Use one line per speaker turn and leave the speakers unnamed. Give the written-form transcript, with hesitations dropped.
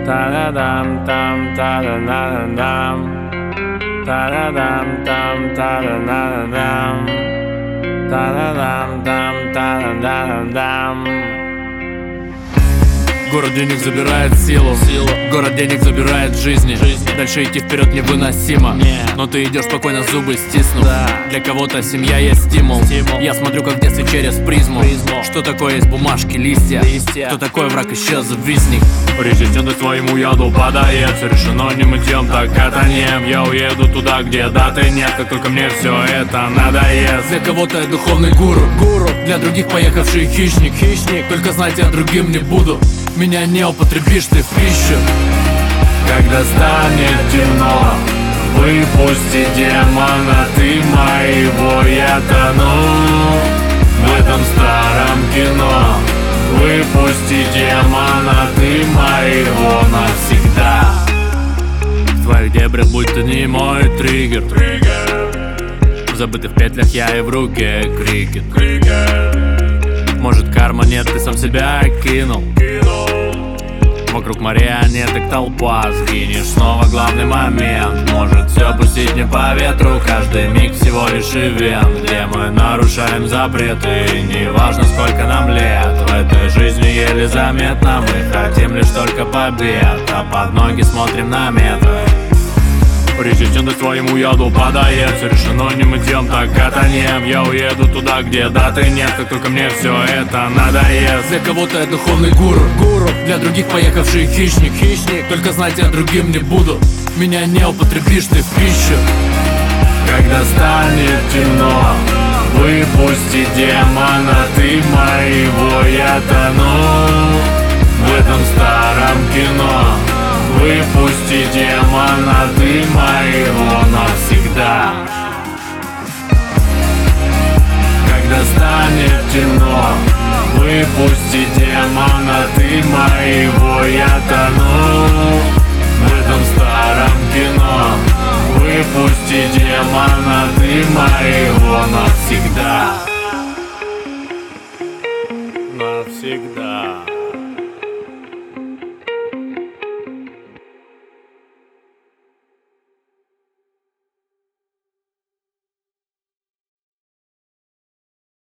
Та-да-дам, там, та-да-да-да-дам. Та-да-дам, там, та-да-да-да-дам. Та-да-дам, там, та-да-да-да-дам.
Город денег забирает силу. Город денег забирает жизни. Дальше идти вперед невыносимо. Но ты идешь спокойно, зубы стиснув. Для кого-то семья есть стимул. Я смотрю, как в детстве через призму. Что такое из бумажки листья? Кто такой враг, исчез, висник.
Резистентность своему яду падает. Все решено, не мы идем, так катанем. Я уеду туда, где даты нет. Как только мне все это надоест.
Для кого-то я духовный гуру. Для других поехавший хищник. Только знать я другим не буду. Меня не употребишь ты в пищу.
Когда станет темно, выпусти демона, ты моего, я тону в этом старом кино. Выпусти демона, ты моего навсегда.
В твоих дебрях будь ты не мой триггер. В забытых петлях я и в руке крикет. Может, карма нет, ты сам себя кинул. Вокруг марионеток толпа, сгинешь снова главный момент. Может все пустить не по ветру, каждый миг всего лишь ивент, где мы нарушаем запреты. Не важно сколько нам лет, в этой жизни еле заметно. Мы хотим лишь только побед, а под ноги смотрим на метры.
Резистентность своему яду падает. Все решено, не мы идем, так катанем. Я уеду туда, где даты нет. Как только мне все это надоест.
Для кого-то я духовный гуру. Для других поехавший хищник. Только знать я другим не буду. Меня не употребишь ты в пищу.
Когда станет темно, выпусти демона, ты моего, я тону в этом старом кино. Выпусти демона, ты моего навсегда. Когда станет темно, выпусти демона, ты моего, я тону в этом старом кино. Выпусти демона, ты моего навсегда.
Навсегда.